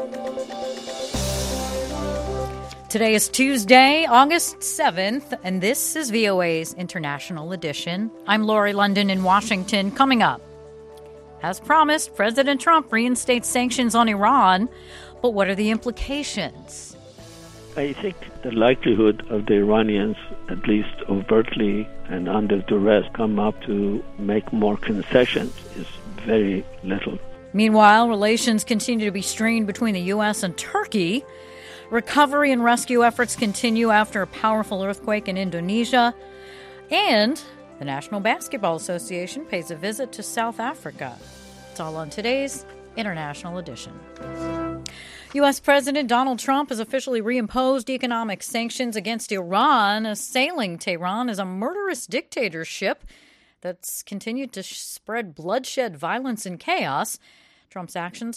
Today is Tuesday, August 7th, and this is VOA's International Edition. I'm Lori London in Washington. Coming up, as promised, President Trump reinstates sanctions on Iran, but what are the implications? I think the likelihood of the Iranians, at least overtly and under duress, come up to make more concessions is very little. Meanwhile, relations continue to be strained between the U.S. and Turkey. Recovery and rescue efforts continue after a powerful earthquake in Indonesia. And the National Basketball Association pays a visit to South Africa. It's all on today's International Edition. U.S. President Donald Trump has officially reimposed economic sanctions against Iran, assailing Tehran as a murderous dictatorship that's continued to spread bloodshed, violence, and chaos. Trump's actions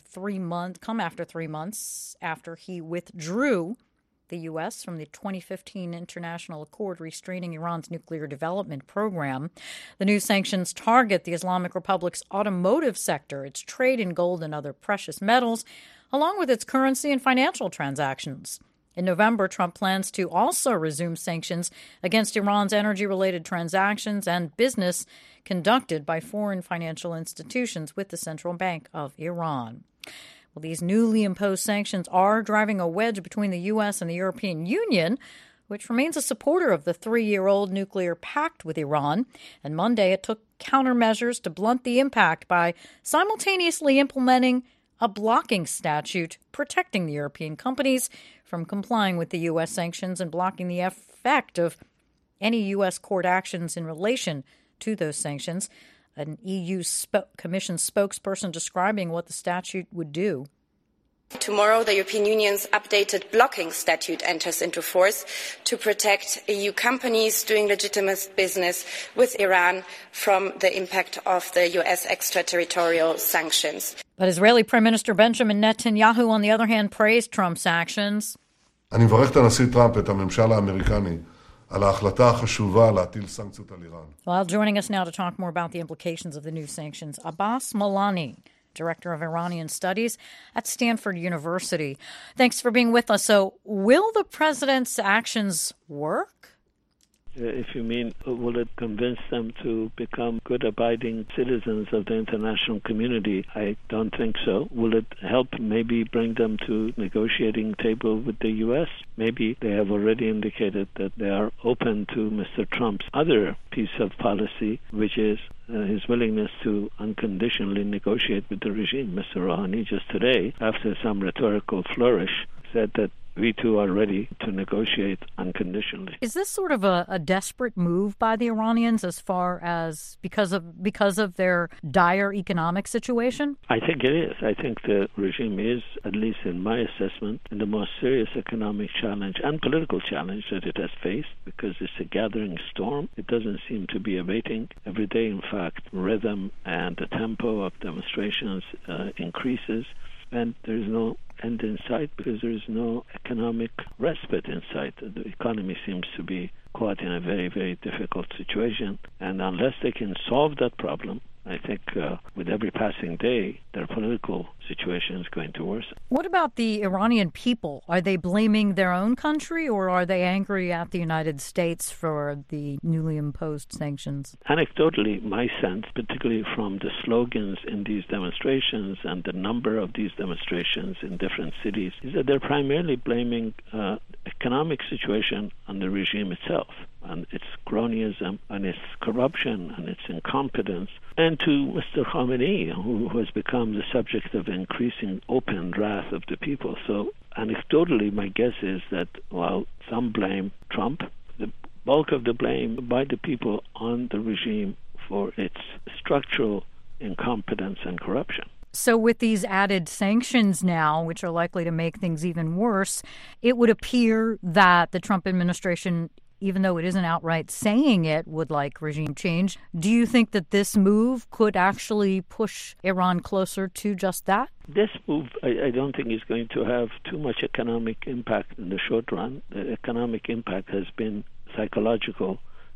come after 3 months after he withdrew the U.S. from the 2015 international accord restraining Iran's nuclear development program. The new sanctions target the Islamic Republic's automotive sector, its trade in gold and other precious metals, along with its currency and financial transactions. In November, Trump plans to also resume sanctions against Iran's energy-related transactions and business conducted by foreign financial institutions with the Central Bank of Iran. Well, these newly imposed sanctions are driving a wedge between the U.S. and the European Union, which remains a supporter of the 3-year-old nuclear pact with Iran. And Monday, it took countermeasures to blunt the impact by simultaneously implementing a blocking statute protecting the European companies from complying with the U.S. sanctions and blocking the effect of any U.S. court actions in relation to those sanctions. An EU Commission spokesperson describing what the statute would do. Tomorrow, the European Union's updated blocking statute enters into force to protect EU companies doing legitimate business with Iran from the impact of the U.S. extraterritorial sanctions. But Israeli Prime Minister Benjamin Netanyahu, on the other hand, praised Trump's actions. אני מברך את הנשיא טראמפ ואת הממשל האמריקני על ההחלטה החשובה להטיל סנקציות על איראן. Well, joining us now to talk more about the implications of the new sanctions, Abbas Milani, Director of Iranian Studies at Stanford University. Thanks for being with us. So, will the president's actions work? If you mean, will it convince them to become good, abiding citizens of the international community? I don't think so. Will it help maybe bring them to negotiating table with the U.S.? Maybe they have already indicated that they are open to Mr. Trump's other piece of policy, which is his willingness to unconditionally negotiate with the regime. Mr. Rouhani just today, after some rhetorical flourish, said that we too are ready to negotiate unconditionally. Is this sort of a desperate move by the Iranians as far as because of their dire economic situation? I think it is. I think the regime is, at least in my assessment, in the most serious economic challenge and political challenge that it has faced, because it's a gathering storm. It doesn't seem to be abating. Every day, in fact, rhythm and the tempo of demonstrations increases, and there's no end in sight because there is no economic respite in sight. The economy seems to be caught in a very, very difficult situation, and unless they can solve that problem, I think with every passing day, their political situation is going to worsen. What about the Iranian people? Are they blaming their own country, or are they angry at the United States for the newly imposed sanctions? Anecdotally, my sense, particularly from the slogans in these demonstrations and the number of these demonstrations in different cities, is that they're primarily blaming economic situation on the regime itself, and its cronyism, and its corruption, and its incompetence, and to Mr. Khamenei, who has become the subject of increasing open wrath of the people. So anecdotally, my guess is that while some blame Trump, the bulk of the blame by the people on the regime for its structural incompetence and corruption. So with these added sanctions now, which are likely to make things even worse, it would appear that the Trump administration, even though it isn't outright saying it, would like regime change. Do you think that this move could actually push Iran closer to just that? This move, I don't think is going to have too much economic impact in the short run. The economic impact has been psychological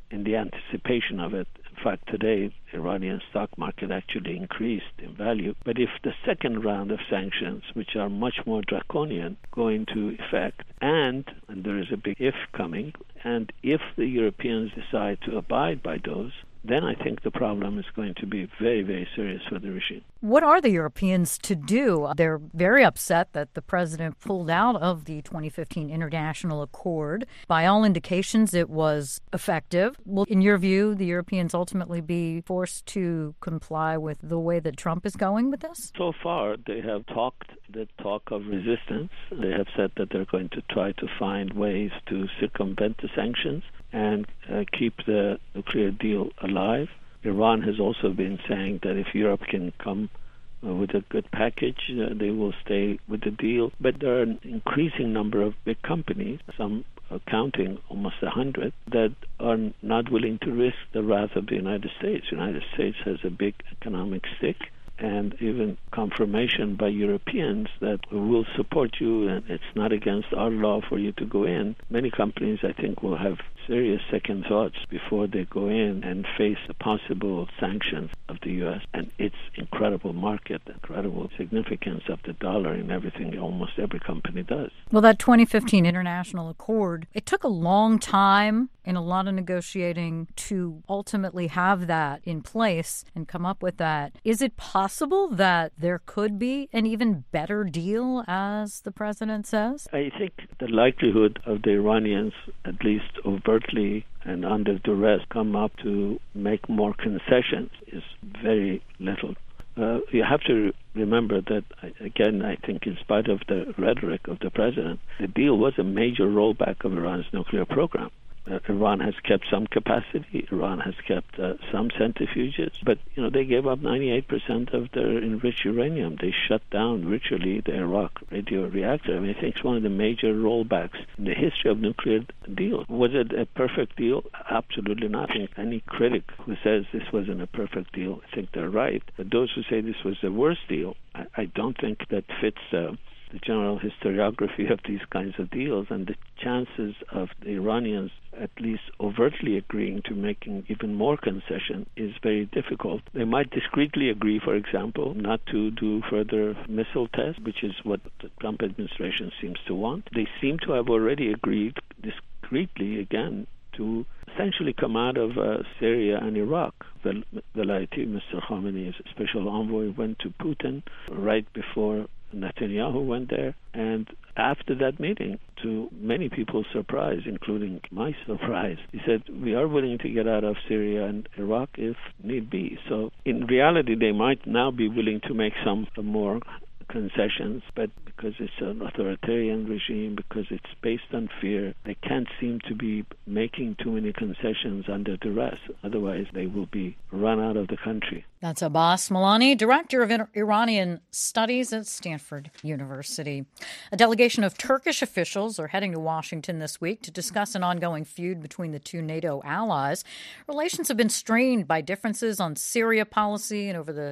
in the anticipation of it. In fact, today, the Iranian stock market actually increased in value. But if the second round of sanctions, which are much more draconian, go into effect, and there is a big if coming, and if the Europeans decide to abide by those, then I think the problem is going to be very, very serious for the regime. What are the Europeans to do? They're very upset that the president pulled out of the 2015 international accord. By all indications, it was effective. Will, in your view, the Europeans ultimately be forced to comply with the way that Trump is going with this? So far, they have talked the talk of resistance. They have said that they're going to try to find ways to circumvent the sanctions and keep the nuclear deal alive. Iran has also been saying that if Europe can come with a good package, they will stay with the deal. But there are an increasing number of big companies, some counting almost 100, that are not willing to risk the wrath of the United States. The United States has a big economic stake, and even confirmation by Europeans that we will support you and it's not against our law for you to go in. Many companies, I think, will have serious second thoughts before they go in and face the possible sanctions of the U.S. and its incredible market, incredible significance of the dollar in everything almost every company does. Well, that 2015 international accord, it took a long time and a lot of negotiating to ultimately have that in place and come up with that. Is it possible that there could be an even better deal, as the president says? I think the likelihood of the Iranians, at least overtly and under duress, come up to make more concessions is very little. You have to remember that, again, I think in spite of the rhetoric of the president, the deal was a major rollback of Iran's nuclear program. Iran has kept some capacity. Iran has kept some centrifuges. But, they gave up 98% of their enriched uranium. They shut down virtually the Arak radio reactor. I think it's one of the major rollbacks in the history of nuclear deals. Was it a perfect deal? Absolutely not. I think any critic who says this wasn't a perfect deal, I think they're right. But those who say this was the worst deal, I don't think that fits the general historiography of these kinds of deals, and the chances of the Iranians at least overtly agreeing to making even more concession is very difficult. They might discreetly agree, for example, not to do further missile tests, which is what the Trump administration seems to want. They seem to have already agreed discreetly, again, to essentially come out of Syria and Iraq. Velayati, Mr. Khamenei's special envoy, went to Putin right before Netanyahu went there, and after that meeting, to many people's surprise, including my surprise, he said, we are willing to get out of Syria and Iraq if need be. So in reality, they might now be willing to make some more concessions, but because it's an authoritarian regime, because it's based on fear, they can't seem to be making too many concessions under duress. Otherwise, they will be run out of the country. That's Abbas Milani, Director of Iranian Studies at Stanford University. A delegation of Turkish officials are heading to Washington this week to discuss an ongoing feud between the two NATO allies. Relations have been strained by differences on Syria policy and over the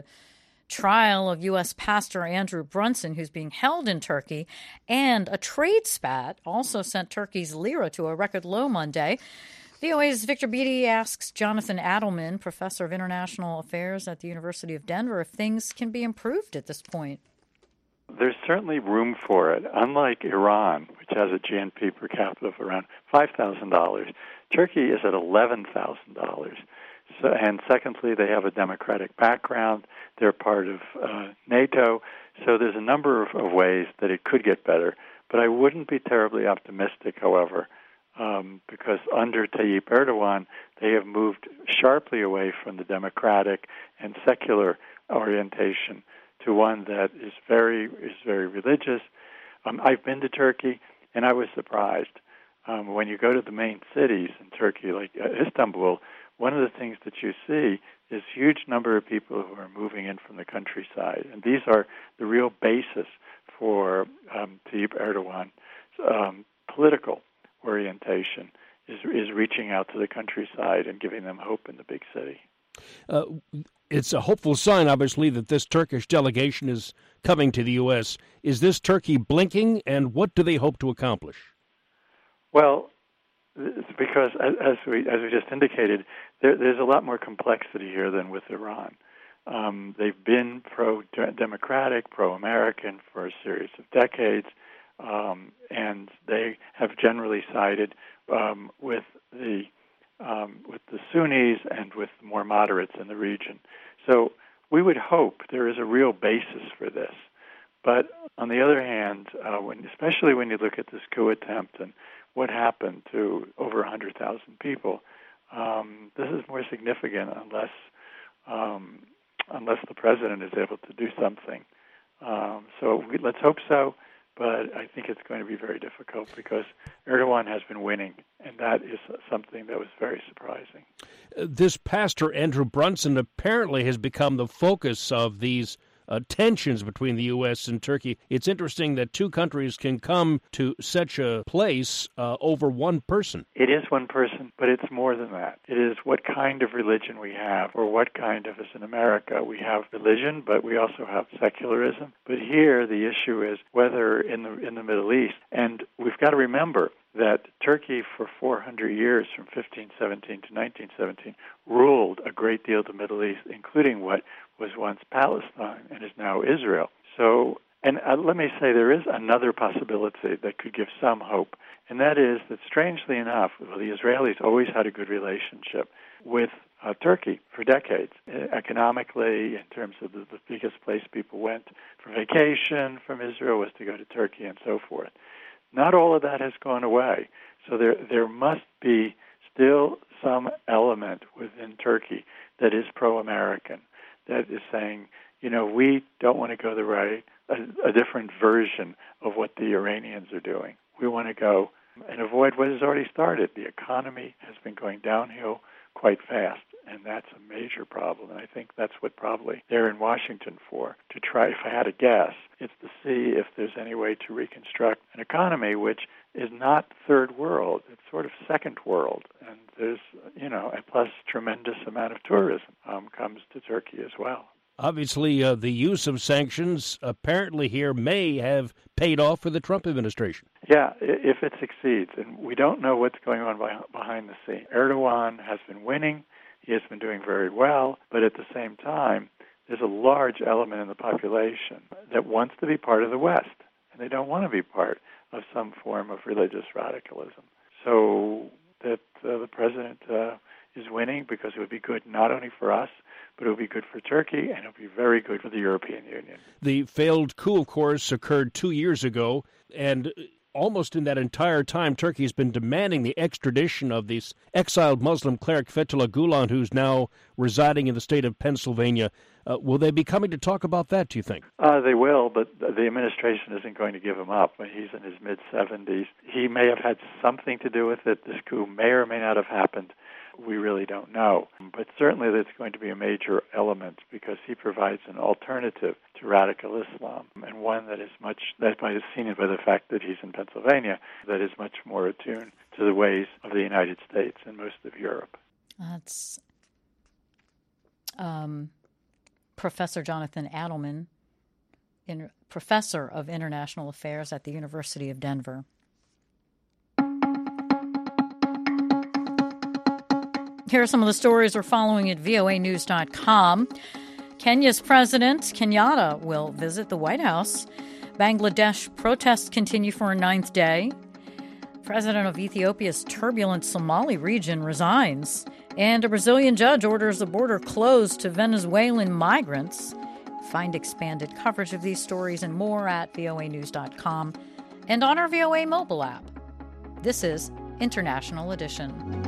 trial of U.S. pastor Andrew Brunson, who's being held in Turkey, and a trade spat also sent Turkey's lira to a record low Monday. VOA's Victor Beattie asks Jonathan Adelman, professor of international affairs at the University of Denver, if things can be improved at this point. There's certainly room for it. Unlike Iran, which has a GNP per capita of around $5,000, Turkey is at $11,000. So, and secondly, they have a democratic background. They're part of NATO. So there's a number of ways that it could get better. But I wouldn't be terribly optimistic, however, because under Tayyip Erdogan, they have moved sharply away from the democratic and secular orientation to one that is very religious. I've been to Turkey, and I was surprised. When you go to the main cities in Turkey, like Istanbul, one of the things that you see is a huge number of people who are moving in from the countryside. And these are the real basis for Tayyip Erdogan's political orientation, is reaching out to the countryside and giving them hope in the big city. It's a hopeful sign, obviously, that this Turkish delegation is coming to the U.S. Is this Turkey blinking, and what do they hope to accomplish? Well, because as we just indicated, there's a lot more complexity here than with Iran. They've been pro-democratic, pro-American for a series of decades, and they have generally sided with the Sunnis and with more moderates in the region. So we would hope there is a real basis for this. But on the other hand, especially when you look at this coup attempt and what happened to over 100,000 people, this is more significant unless the president is able to do something. Let's hope so, but I think it's going to be very difficult because Erdogan has been winning, and that is something that was very surprising. This pastor, Andrew Brunson, apparently has become the focus of these tensions between the U.S. and Turkey. It's interesting that two countries can come to such a place over one person. It is one person, but it's more than that. It is what kind of religion we have, or what kind of, as in America, we have religion, but we also have secularism. But here the issue is whether in the Middle East, and we've got to remember that Turkey for 400 years, from 1517 to 1917, ruled a great deal of the Middle East, including what was once Palestine and is now Israel. So, and let me say, there is another possibility that could give some hope, and that is that, strangely enough, the Israelis always had a good relationship with Turkey for decades, economically, in terms of the biggest place people went for vacation from Israel was to go to Turkey and so forth. Not all of that has gone away. So there must be still some element within Turkey that is pro-American, that is saying, we don't want to go the way, a different version of what the Iranians are doing. We want to go and avoid what has already started. The economy has been going downhill quite fast, and that's a major problem. And I think that's what probably they're in Washington for, to try, if I had to guess, it's to see if there's any way to reconstruct an economy which is not third world, it's sort of second world. And there's, a plus tremendous amount of tourism comes to Turkey as well. Obviously, the use of sanctions apparently here may have paid off for the Trump administration. Yeah, if it succeeds. And we don't know what's going on behind the scenes. Erdogan has been winning. He has been doing very well. But at the same time, there's a large element in the population that wants to be part of the West. And they don't want to be part of some form of religious radicalism. So that the president is winning because it would be good not only for us, but it would be good for Turkey, and it would be very good for the European Union. The failed coup, of course, occurred 2 years ago, and almost in that entire time, Turkey has been demanding the extradition of this exiled Muslim cleric Fethullah Gulen, who's now residing in the state of Pennsylvania. Will they be coming to talk about that, do you think? They will, but the administration isn't going to give him up. He's in his mid-70s. He may have had something to do with it. This coup may or may not have happened. We really don't know. But certainly that's going to be a major element because he provides an alternative to radical Islam, and one that is seen by the fact that he's in Pennsylvania, that is much more attuned to the ways of the United States and most of Europe. That's Professor Jonathan Adelman, Professor of International Affairs at the University of Denver. Here are some of the stories we're following at voanews.com. Kenya's President Kenyatta will visit the White House. Bangladesh protests continue for a 9th day. President of Ethiopia's turbulent Somali region resigns. And a Brazilian judge orders the border closed to Venezuelan migrants. Find expanded coverage of these stories and more at voanews.com and on our VOA mobile app. This is International Edition.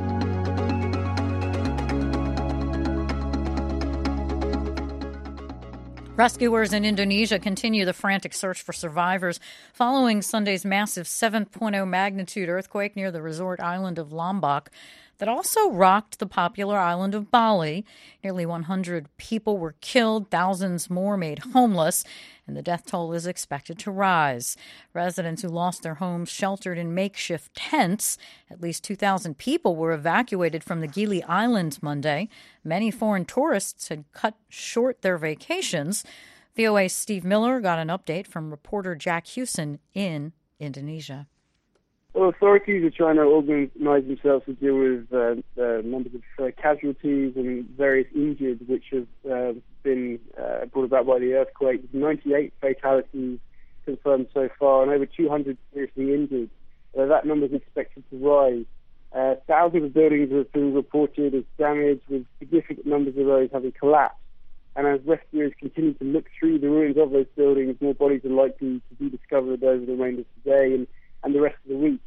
Rescuers in Indonesia continue the frantic search for survivors following Sunday's massive 7.0 magnitude earthquake near the resort island of Lombok that also rocked the popular island of Bali. Nearly 100 people were killed, thousands more made homeless, and the death toll is expected to rise. Residents who lost their homes sheltered in makeshift tents. At least 2,000 people were evacuated from the Gili Islands Monday. Many foreign tourists had cut short their vacations. VOA's Steve Miller got an update from reporter Jack Hewson in Indonesia. Well, authorities are trying to organize themselves to deal with numbers of casualties and various injured, which have been brought about by the earthquake. 98 fatalities confirmed so far, and over 200 seriously injured. That number is expected to rise. Thousands of buildings have been reported as damaged, with significant numbers of those having collapsed. And as rescuers continue to look through the ruins of those buildings, more bodies are likely to be discovered over the remainder of today and the rest of the week.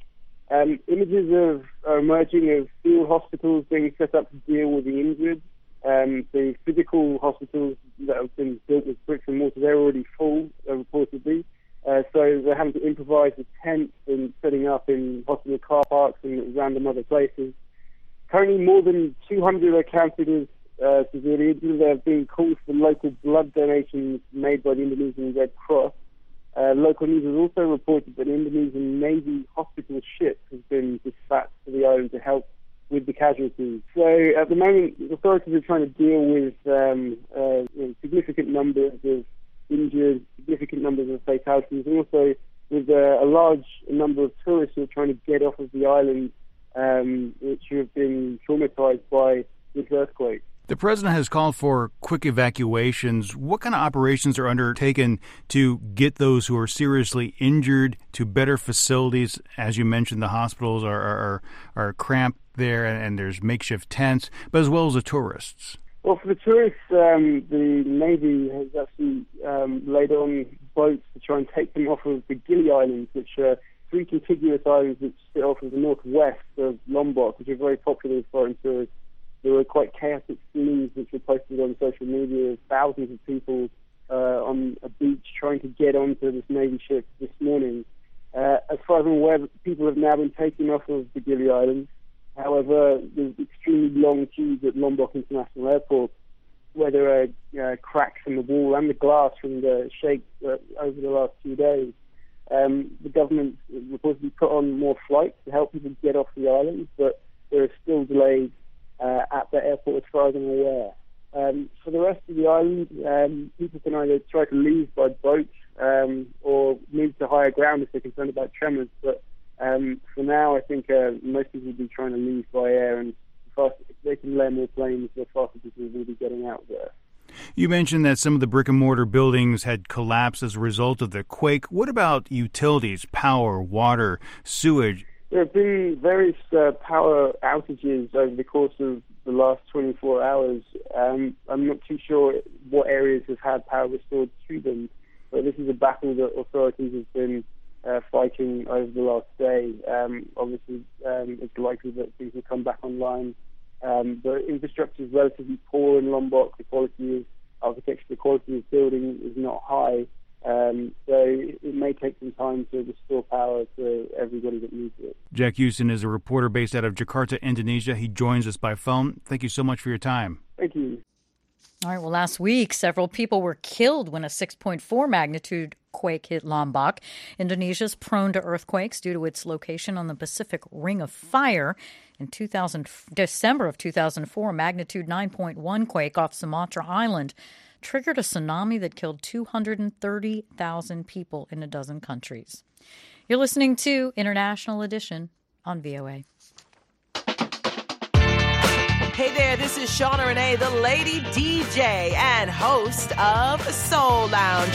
Images are emerging of field hospitals being set up to deal with the injured. The physical hospitals that have been built with bricks and mortar, they're already full, reportedly. So they're having to improvise with tents and setting up in hospital car parks and random other places. Currently, more than 200 are counted as severely injured. There have been calls for local blood donations made by the Indonesian Red Cross. Local news has also reported that an Indonesian Navy hospital ship has been dispatched to the island to help with the casualties. So at the moment, authorities are trying to deal with significant numbers of injured, significant numbers of fatalities, and also with a large number of tourists who are trying to get off of the island, which have been traumatized by this earthquake. The president has called for quick evacuations. What kind of operations are undertaken to get those who are seriously injured to better facilities? As you mentioned, the hospitals are cramped there, and there's makeshift tents, but as well as the tourists. Well, for the tourists, the Navy has actually laid on boats to try and take them off of the Gili Islands, which are three contiguous islands which sit off of the northwest of Lombok, which are very popular with foreign tourists. There were quite chaotic scenes which were posted on social media of thousands of people on a beach trying to get onto this Navy ship this morning. As far as I'm aware, people have now been taken off of the Gili Islands. However, there's extremely long queues at Lombok International Airport where there are cracks in the wall and the glass from the shake over the last 2 days. The government reportedly put on more flights to help people get off the island, but there are still delays at the airport as far as I'm aware. For the rest of the island, people can either try to leave by boat or move to higher ground if they're concerned about tremors. But for now, I think most people will be trying to leave by air, and if they can land more planes, the faster people will be getting out there. You mentioned that some of the brick-and-mortar buildings had collapsed as a result of the quake. What about utilities, power, water, sewage? There have been various power outages over the course of the last 24 hours. I'm not too sure what areas have had power restored to them, but this is a battle that authorities have been fighting over the last day. Obviously, it's likely that things will come back online. The infrastructure is relatively poor in Lombok. The quality of architecture, the quality of building is not high. So it may take some time to restore power to everybody that needs it. Jack Houston is a reporter based out of Jakarta, Indonesia. He joins us by phone. Thank you so much for your time. Thank you. All right, well, last week, several people were killed when a 6.4 magnitude quake hit Lombok. Indonesia is prone to earthquakes due to its location on the Pacific Ring of Fire. In December of 2004, a magnitude 9.1 quake off Sumatra Island triggered a tsunami that killed 230,000 people in a dozen countries. You're listening to International Edition on VOA. Hey there, this is Shauna Renee, the lady DJ and host of Soul Lounge.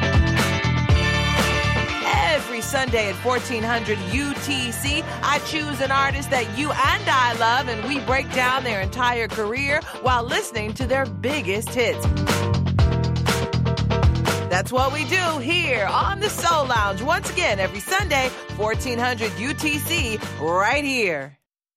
Every Sunday at 1400 UTC, I choose an artist that you and I love, and we break down their entire career while listening to their biggest hits. That's what we do here on the Soul Lounge. Once again, every Sunday, 1400 UTC, right here.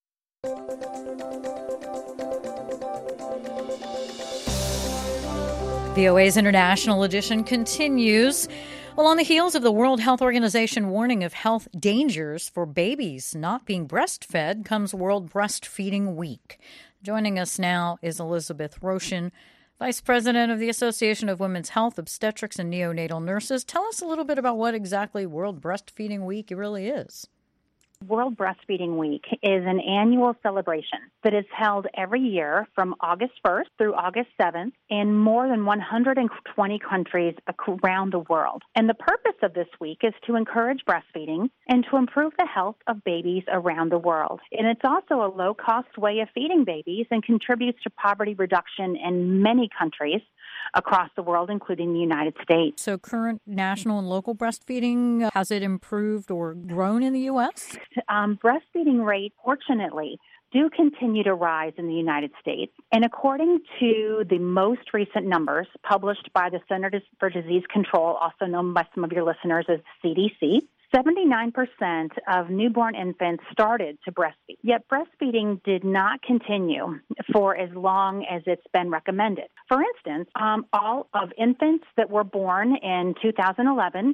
VOA's International Edition continues. Well, on the heels of the World Health Organization warning of health dangers for babies not being breastfed comes World Breastfeeding Week. Joining us now is Elizabeth Roshan, Vice President of the Association of Women's Health, Obstetrics, and Neonatal Nurses. Tell us a little bit about what exactly World Breastfeeding Week really is. World Breastfeeding Week is an annual celebration that is held every year from August 1st through August 7th in more than 120 countries around the world. And the purpose of this week is to encourage breastfeeding and to improve the health of babies around the world. And it's also a low-cost way of feeding babies and contributes to poverty reduction in many countries across the world, including the United States. So current national and local breastfeeding, has it improved or grown in the U.S.? Breastfeeding rate, fortunately, do continue to rise in the United States. And according to the most recent numbers published by the Centers for Disease Control, also known by some of your listeners as CDC, 79% of newborn infants started to breastfeed. Yet breastfeeding did not continue for as long as it's been recommended. For instance, all of infants that were born in 2011,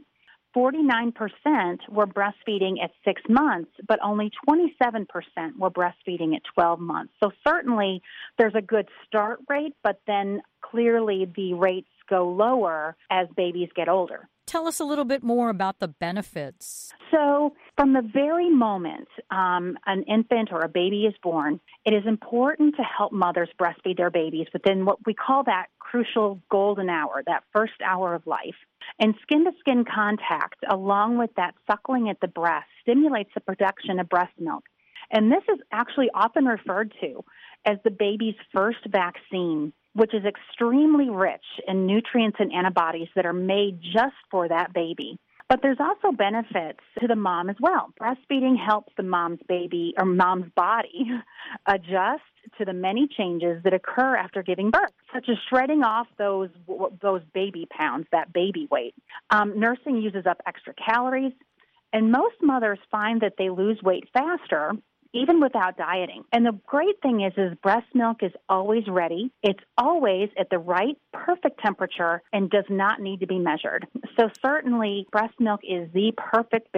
49% were breastfeeding at 6 months, but only 27% were breastfeeding at 12 months. So certainly there's a good start rate, but then clearly the rates go lower as babies get older. Tell us a little bit more about the benefits. So from the very moment an infant or a baby is born, it is important to help mothers breastfeed their babies within what we call that crucial golden hour, that first hour of life. And skin-to-skin contact, along with that suckling at the breast, stimulates the production of breast milk. And this is actually often referred to as the baby's first vaccine, which is extremely rich in nutrients and antibodies that are made just for that baby. But there's also benefits to the mom as well. Breastfeeding helps the mom's body adjust to the many changes that occur after giving birth, such as shredding off those baby pounds, that baby weight. Nursing uses up extra calories, and most mothers find that they lose weight faster even without dieting. And the great thing is breast milk is always ready. It's always at the right, perfect temperature and does not need to be measured. So certainly breast milk is the perfect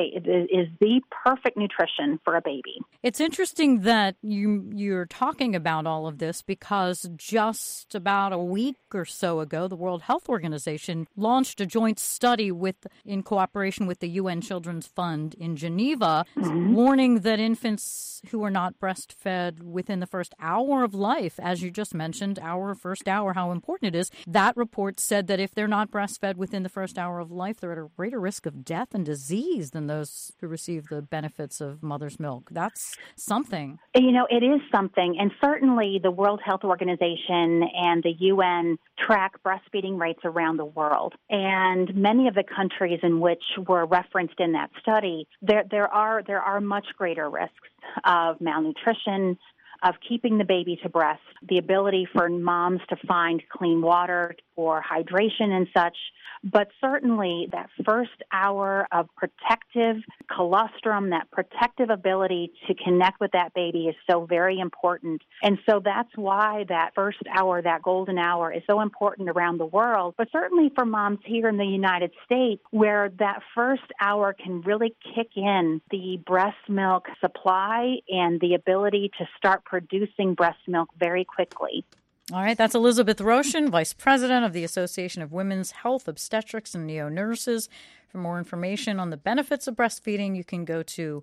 nutrition for a baby. It's interesting that you're talking about all of this because just about a week or so ago, the World Health Organization launched a joint study in cooperation with the UN Children's Fund in Geneva, warning that infants who are not breastfed within the first hour of life, as you just mentioned, first hour, how important it is. That report said that if they're not breastfed within the first hour of life, they're at a greater risk of death and disease than those who receive the benefits of mother's milk. That's something. It is something. And certainly the World Health Organization and the UN track breastfeeding rates around the world. And many of the countries in which were referenced in that study, there are much greater risks of malnutrition, of keeping the baby to breast, the ability for moms to find clean water for hydration and such. But certainly that first hour of protective colostrum, that protective ability to connect with that baby is so very important. And so that's why that first hour, that golden hour, is so important around the world. But certainly for moms here in the United States, where that first hour can really kick in the breast milk supply and the ability to start producing breast milk very quickly. All right, that's Elizabeth Roshan, Vice President of the Association of Women's Health Obstetrics and Neo-Nurses. For more information on the benefits of breastfeeding, you can go to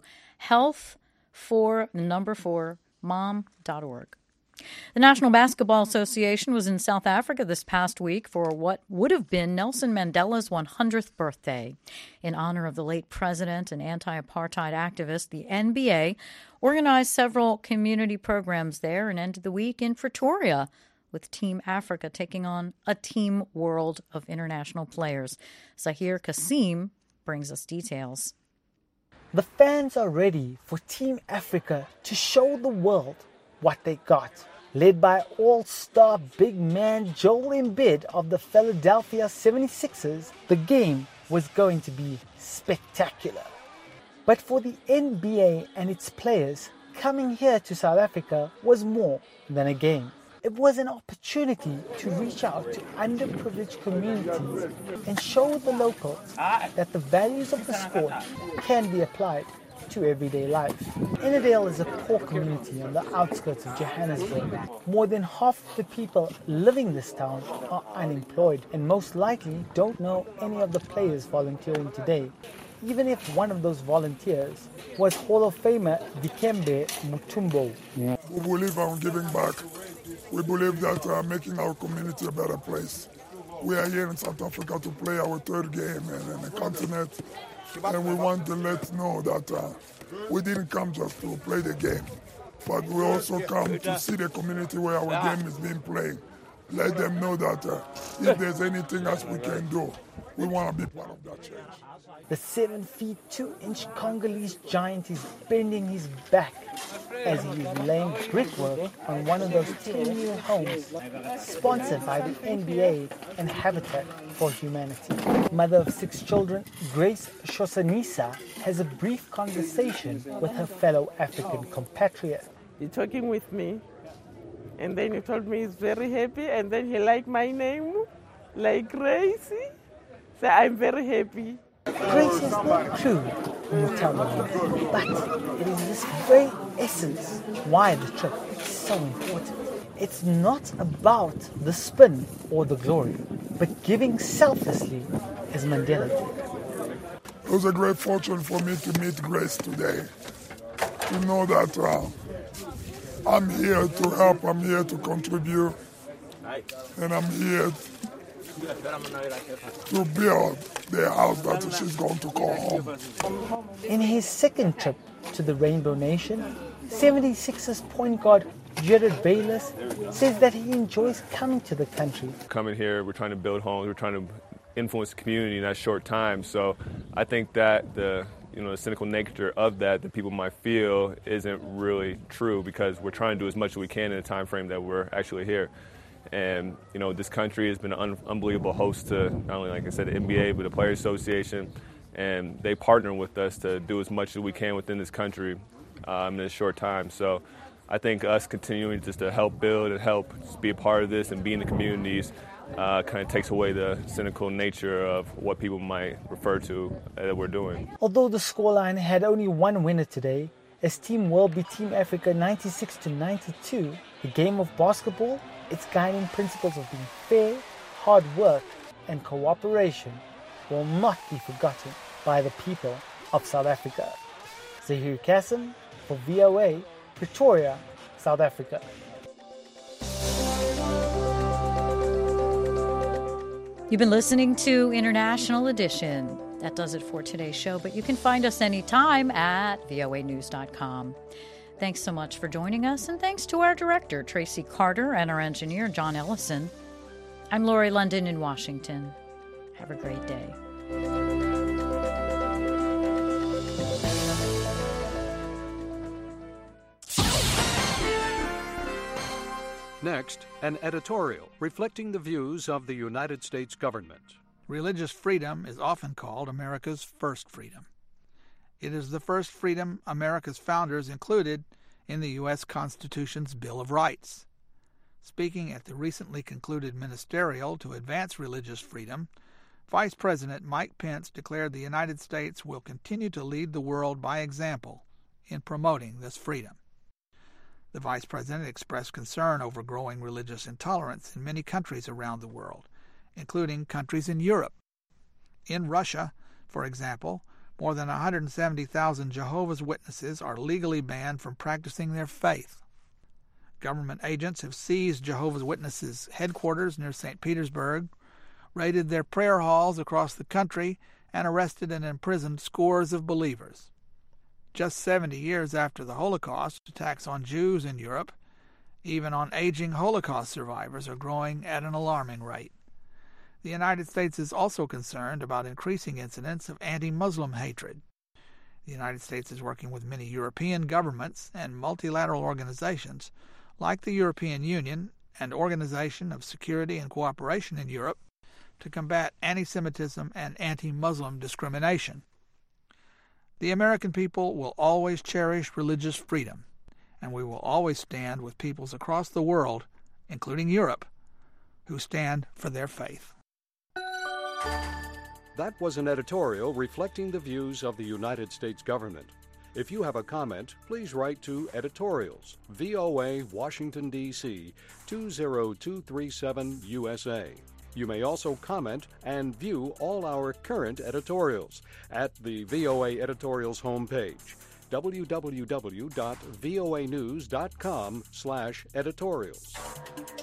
health4mom.org. The National Basketball Association was in South Africa this past week for what would have been Nelson Mandela's 100th birthday. In honor of the late president and anti-apartheid activist, the NBA organized several community programs there and ended the week in Pretoria, with Team Africa taking on a team world of international players. Zahir Kasim brings us details. The fans are ready for Team Africa to show the world what they got. Led by all-star big man Joel Embiid of the Philadelphia 76ers, the game was going to be spectacular. But for the NBA and its players, coming here to South Africa was more than a game. It was an opportunity to reach out to underprivileged communities and show the locals that the values of the sport can be applied to everyday life. Innerdale is a poor community on the outskirts of Johannesburg. More than half the people living in this town are unemployed and most likely don't know any of the players volunteering today. even if one of those volunteers was Hall of Famer Dikembe Mutombo. We believe in giving back. We believe that making our community a better place. We are here in South Africa to play our third game in the continent, and we want to let know that we didn't come just to play the game, but we also come to see the community where our game is being played. Let them know that if there's anything else we can do, we want to be part of that change. The 7 feet 2 inch Congolese giant is bending his back as he is laying brickwork on one of those 10-year homes sponsored by the NBA and Habitat for Humanity. Mother of 6 children, Grace Shosanisa, has a brief conversation with her fellow African compatriot. He's talking with me, and then he told me he's very happy, and then he liked my name, like Gracie. So I'm very happy. Grace is not crude, Mutombo, but it is this very essence why the trip is so important. It's not about the spin or the glory, but giving selflessly as Mandela did. It was a great fortune for me to meet Grace today, to know that I'm here to help, I'm here to contribute, and I'm here to build the house that she's going to call home. In his second trip to the Rainbow Nation, 76ers point guard Jared Bayless says that he enjoys coming to the country. Coming here, we're trying to build homes, we're trying to influence the community in that short time. So I think that the cynical nature of that people might feel isn't really true, because we're trying to do as much as we can in the time frame that we're actually here. And, this country has been an unbelievable host to not only, like I said, the NBA, but the Players Association. And they partner with us to do as much as we can within this country in this short time. So I think us continuing just to help build and help just be a part of this and be in the communities kind of takes away the cynical nature of what people might refer to that we're doing. Although the scoreline had only one winner today, as Team World beat Team Africa 96-92, the game of basketball, its guiding principles of being fair, hard work, and cooperation will not be forgotten by the people of South Africa. Zahir Kassim for VOA, Pretoria, South Africa. You've been listening to International Edition. That does it for today's show, but you can find us anytime at voanews.com. Thanks so much for joining us, and thanks to our director, Tracy Carter, and our engineer, John Ellison. I'm Lori London in Washington. Have a great day. Next, an editorial reflecting the views of the United States government. Religious freedom is often called America's first freedom. It is the first freedom America's founders included in the U.S. Constitution's Bill of Rights. Speaking at the recently concluded ministerial to advance religious freedom, Vice President Mike Pence declared the United States will continue to lead the world by example in promoting this freedom. The Vice President expressed concern over growing religious intolerance in many countries around the world, including countries in Europe. In Russia, for example, more than 170,000 Jehovah's Witnesses are legally banned from practicing their faith. Government agents have seized Jehovah's Witnesses' headquarters near St. Petersburg, raided their prayer halls across the country, and arrested and imprisoned scores of believers. Just 70 years after the Holocaust, attacks on Jews in Europe, even on aging Holocaust survivors, are growing at an alarming rate. The United States is also concerned about increasing incidents of anti-Muslim hatred. The United States is working with many European governments and multilateral organizations like the European Union and Organization of Security and Cooperation in Europe to combat anti-Semitism and anti-Muslim discrimination. The American people will always cherish religious freedom, and we will always stand with peoples across the world, including Europe, who stand for their faith. That was an editorial reflecting the views of the United States government. If you have a comment, please write to Editorials, VOA, Washington, D.C., 20237 USA. You may also comment and view all our current editorials at the VOA Editorials homepage, www.voanews.com/editorials.